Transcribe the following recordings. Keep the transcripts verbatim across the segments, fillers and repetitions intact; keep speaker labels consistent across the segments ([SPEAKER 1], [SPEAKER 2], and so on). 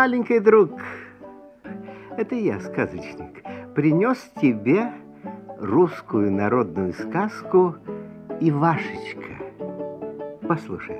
[SPEAKER 1] маленький друг, это я, сказочник, принес тебе русскую народную сказку «Ивашечка». Послушай.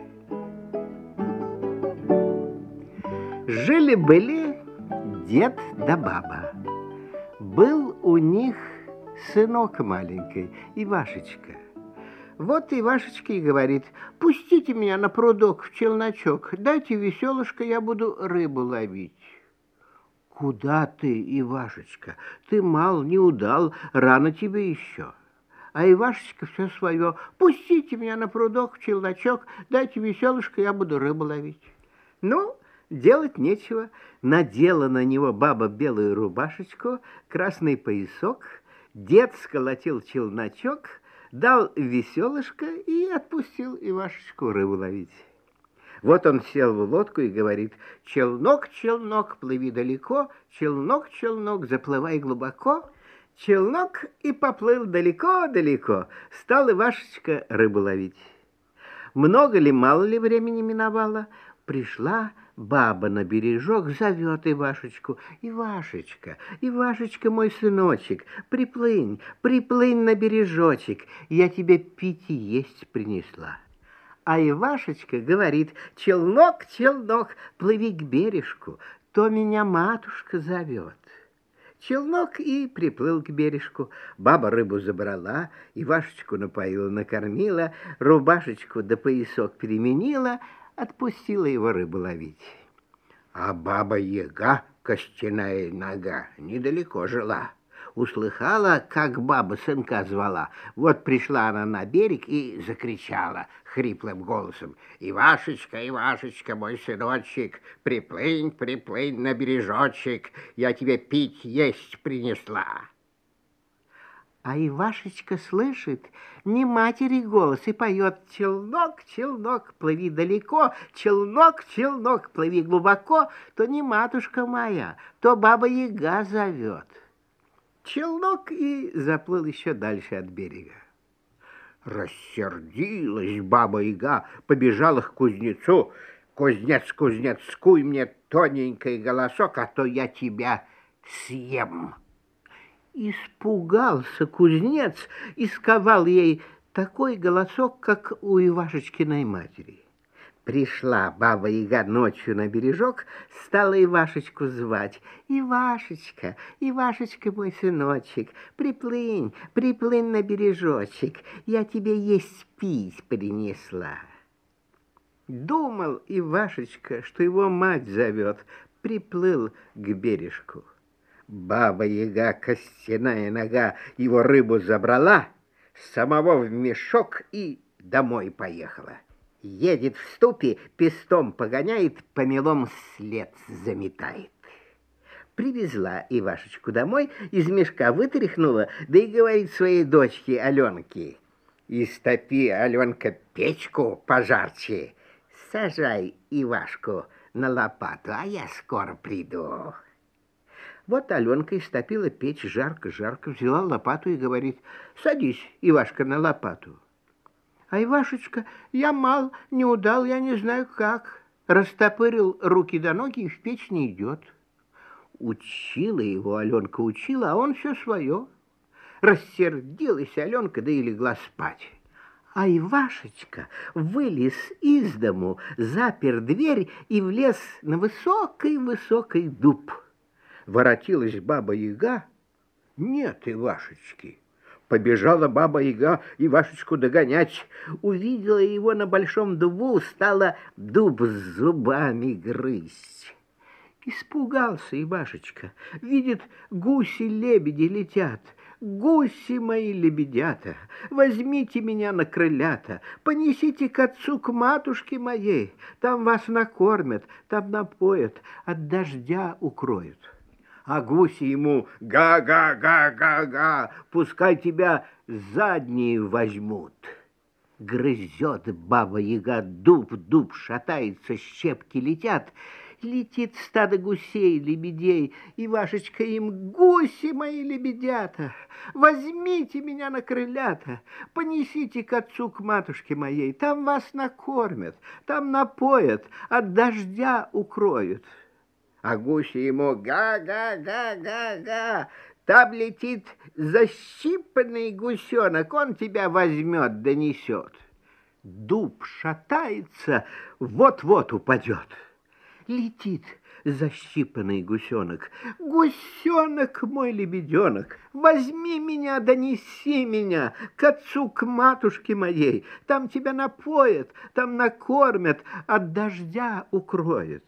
[SPEAKER 1] Жили-были дед да баба. Был у них сынок маленький, Ивашечка. Вот Ивашечка и говорит: пустите меня на прудок в челночок, дайте веселушка, я буду рыбу ловить. Куда ты, Ивашечка? Ты мал, не удал, рано тебе еще. А Ивашечка все свое: пустите меня на прудок в челночок, дайте веселушка, я буду рыбу ловить. Ну, делать нечего. Надела на него баба белую рубашечку, красный поясок, дед сколотил челночок, дал веселушка и отпустил Ивашечку рыбу ловить. Вот он сел в лодку и говорит: челнок, челнок, плыви далеко, челнок, челнок, заплывай глубоко. Челнок и поплыл далеко-далеко, стал Ивашечка рыбу ловить. Много ли, мало ли времени миновало, пришла баба на бережок, зовет Ивашечку: Ивашечка, Ивашечка, мой сыночек, приплынь, приплынь на бережочек, я тебе пить и есть принесла. А Ивашечка говорит: челнок, челнок, плыви к бережку, то меня матушка зовет. Челнок и приплыл к бережку. Баба рыбу забрала, Ивашечку напоила, накормила, рубашечку да поясок переменила, отпустила его рыбу ловить. А баба-яга, костяная нога, недалеко жила. Услыхала, как баба сынка звала. Вот пришла она на берег и закричала хриплым голосом: Ивашечка, Ивашечка, мой сыночек, приплынь, приплынь на бережочек, я тебе пить есть принесла. А Ивашечка слышит не матери голос и поет: челнок, челнок, плыви далеко, челнок, челнок, плыви глубоко, то не матушка моя, то баба-яга зовет. Челнок и заплыл еще дальше от берега. Рассердилась баба-яга, побежала к кузнецу: кузнец, кузнец, скуй мне тоненький голосок, а то я тебя съем. Испугался кузнец и сковал ей такой голосок, как у Ивашечкиной матери. Пришла баба-яга ночью на бережок, стала Ивашечку звать: Ивашечка, Ивашечка, мой сыночек, приплынь, приплынь на бережочек, я тебе есть пить принесла. Думал Ивашечка, что его мать зовет, приплыл к бережку. Баба-яга, костяная нога, его рыбу забрала, самого в мешок и домой поехала. Едет в ступе, пестом погоняет, помелом след заметает. Привезла Ивашечку домой, из мешка вытряхнула, да и говорит своей дочке Аленке: истопи, Аленка, печку пожарче, сажай Ивашку на лопату, а я скоро приду. Вот Аленка истопила печь, жарко-жарко, взяла лопату и говорит: садись, Ивашка, на лопату. А Ивашечка: я мал, не удал, я не знаю как. Растопырил руки до ноги и в печь не идет. Учила его Аленка, учила, а он все свое. Рассердилась Аленка, да и легла спать. А Ивашечка вылез из дому, запер дверь и влез на высокий-высокий дуб. Воротилась баба-яга, нет Ивашечки. Побежала баба-яга Ивашечку догонять. Увидела его на большом дубу, стала дуб с зубами грызть. Испугался Ивашечка. Видит, гуси-лебеди летят. Гуси мои лебедята, возьмите меня на крылята, понесите к отцу, к матушке моей. Там вас накормят, там напоят, от дождя укроют. А гуси ему: га-га-га-га-га, пускай тебя задние возьмут. Грызет баба-яга дуб, дуб шатается, щепки летят. Летит стадо гусей, лебедей, Ивашечка им: гуси мои лебедята, возьмите меня на крылята, понесите к отцу, к матушке моей, там вас накормят, там напоят, от дождя укроют. А гуси ему га-га-га-га-га. Там летит защипанный гусенок, он тебя возьмет, донесет. Дуб шатается, вот-вот упадет. Летит защипанный гусенок. Гусенок мой лебеденок, возьми меня, донеси меня к отцу, к матушке моей. Там тебя напоят, там накормят, от дождя укроют.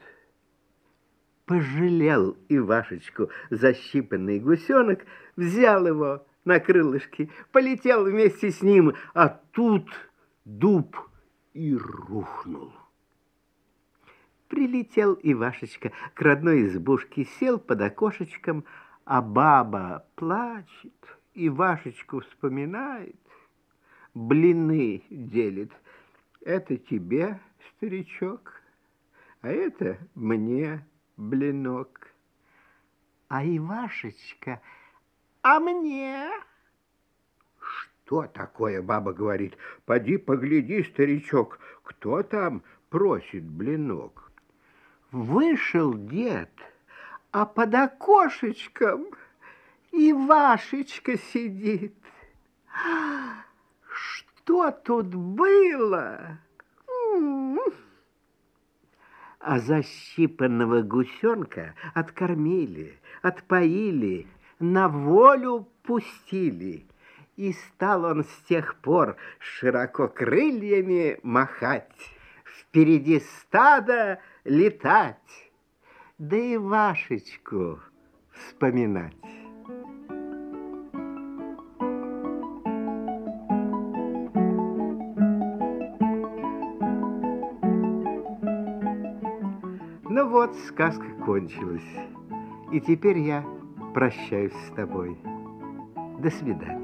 [SPEAKER 1] Пожалел Ивашечку защипанный гусенок, взял его на крылышки, полетел вместе с ним, а тут дуб и рухнул. Прилетел Ивашечка к родной избушке, сел под окошечком, а баба плачет, Ивашечку вспоминает, блины делит. Это тебе, старичок, а это мне блинок. А Ивашечка, а мне? Что такое, баба говорит? Поди погляди, старичок, кто там просит блинок. Вышел дед, а под окошечком Ивашечка сидит. Что тут было? А защипанного гусенка откормили, отпоили, на волю пустили. И стал он с тех пор широко крыльями махать, впереди стада летать, да и Вашечку вспоминать. Ну вот, сказка кончилась, и теперь я прощаюсь с тобой. До свидания.